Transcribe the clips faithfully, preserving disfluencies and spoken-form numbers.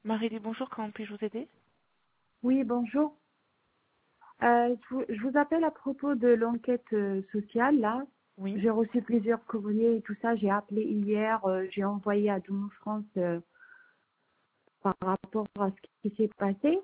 Marie, bonjour, comment puis-je vous aider? Oui, bonjour. Euh, je, vous, je vous appelle à propos de l'enquête euh, sociale, là. Oui. J'ai reçu plusieurs courriers et tout ça. J'ai appelé hier, euh, j'ai envoyé à Domo France euh, par rapport à ce qui s'est passé.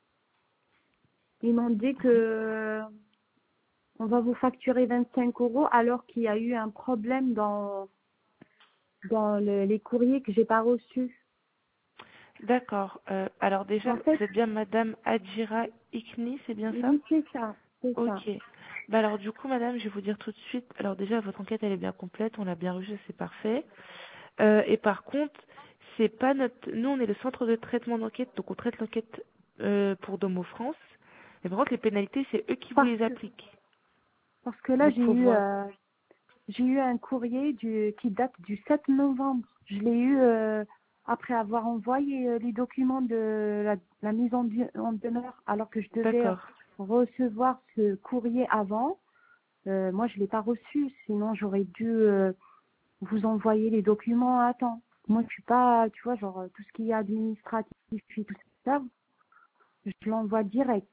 Ils m'ont dit que euh, on va vous facturer vingt-cinq euros alors qu'il y a eu un problème dans, dans le- les courriers que j'ai pas reçus. D'accord. Euh, alors déjà, En fait, vous êtes bien Madame Adjira Ikni, c'est bien ça? oui, c'est ça, c'est ça. Ok. Bah alors du coup, Madame, je vais vous dire tout de suite. Alors déjà, votre enquête, elle est bien complète, on l'a bien reçue, c'est parfait. Euh, et par contre, c'est pas notre. Nous, on est le centre de traitement d'enquête, donc on traite l'enquête euh, pour Domo France. Mais par contre, les pénalités, c'est eux qui vous Parce les que, appliquent. parce que là, Donc j'ai faut eu voir. euh, J'ai eu un courrier du, qui date du sept novembre. Je l'ai eu euh, après avoir envoyé euh, les documents de la, la mise en, du- en demeure, alors que je devais euh, D'accord. recevoir ce courrier avant. Euh, moi, je l'ai pas reçu, sinon j'aurais dû euh, vous envoyer les documents à temps. Moi, je suis pas, tu vois, genre tout ce qui est administratif et tout ça, je l'envoie direct.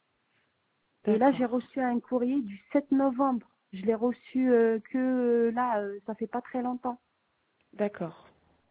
Et là, j'ai D'accord. reçu un courrier du sept novembre. Je l'ai reçu euh, que euh, là, euh, ça fait pas très longtemps. D'accord.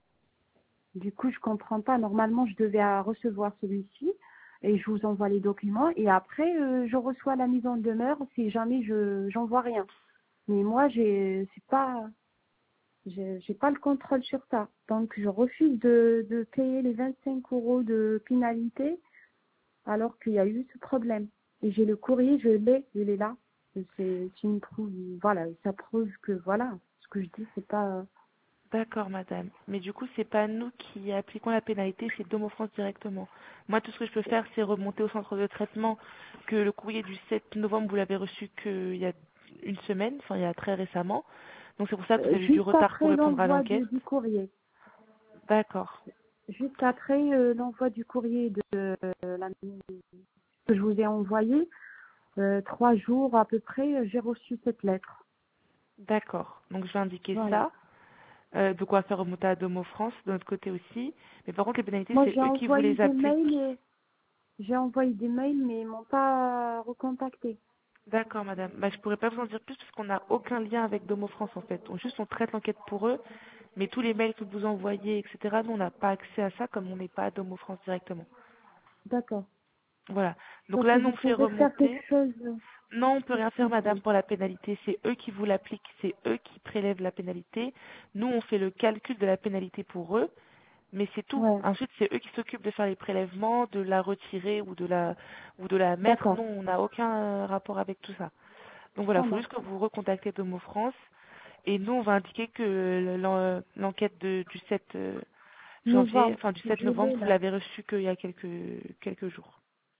Du coup, je comprends pas. Normalement, je devais euh, recevoir celui-ci et je vous envoie les documents et après, euh, je reçois la mise en demeure si jamais je j'envoie rien. Mais moi, j'ai c'est pas j'ai j'ai pas le contrôle sur ça. Donc, je refuse de, de payer les vingt-cinq euros de pénalité alors qu'il y a eu ce problème. Et j'ai le courrier, je l'ai, il est là. Et C'est c'est une preuve, voilà, ça prouve que voilà, ce que je dis, c'est pas. D'accord, madame. Mais du coup, c'est pas nous qui appliquons la pénalité, c'est Domo France directement. Moi, tout ce que je peux faire, c'est remonter au centre de traitement que le courrier du sept novembre, vous l'avez reçu qu'il y a une semaine, enfin, il y a très récemment. Donc, c'est pour ça que vous Euh, avez eu du juste retard pour après répondre à l'envoi l'enquête. du, du courrier. D'accord. Juste après euh, l'envoi du courrier de euh, la, que je vous ai envoyé, euh, trois jours à peu près, euh, j'ai reçu cette lettre. D'accord. Donc, je vais indiquer Voilà. ça. Euh, de quoi faire remonter à Domo France, de notre côté aussi. Mais par contre, les pénalités, Moi, c'est j'ai eux qui vous envoyé les des mails, appliquent. euh, j'ai envoyé des mails, mais ils m'ont pas recontacté. D'accord, madame. Bah, je pourrais pas vous en dire plus parce qu'on n'a aucun lien avec Domo France, en fait. On, juste, on traite l'enquête pour eux. Mais tous les mails que vous envoyez, et cetera, nous, on n'a pas accès à ça comme on n'est pas à Domo France directement. D'accord. Voilà. Donc Donc là, nous, vous on fait pouvez faire quelque remonter. chose, euh, Non, on peut rien faire, s'il vous madame, plaît. pour la pénalité. C'est eux qui vous l'appliquent. C'est eux qui prélèvent la pénalité. Nous, on fait le calcul de la pénalité pour eux. Mais c'est tout. Ouais. Ensuite, c'est eux qui s'occupent de faire les prélèvements, de la retirer ou de la, ou de la mettre. D'accord. Non, on n'a aucun euh, rapport avec tout ça. Donc voilà, Ça il faut juste marche. que vous recontactez Domo France. Et nous, on va indiquer que l'en- l'enquête de- du sept euh, janvier, Novembre. enfin du sept Je novembre, l'ai vous là. l'avez reçu qu'il y a quelques, quelques jours.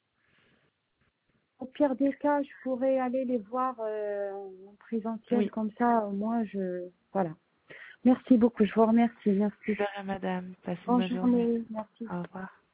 Au pire des cas, je pourrais aller les voir euh, en présentiel Oui, comme ça. Au moins, je voilà. Merci beaucoup. Je vous remercie. Merci. de rien, madame. Passez une Bonne bonne journée. journée. Merci. Au revoir.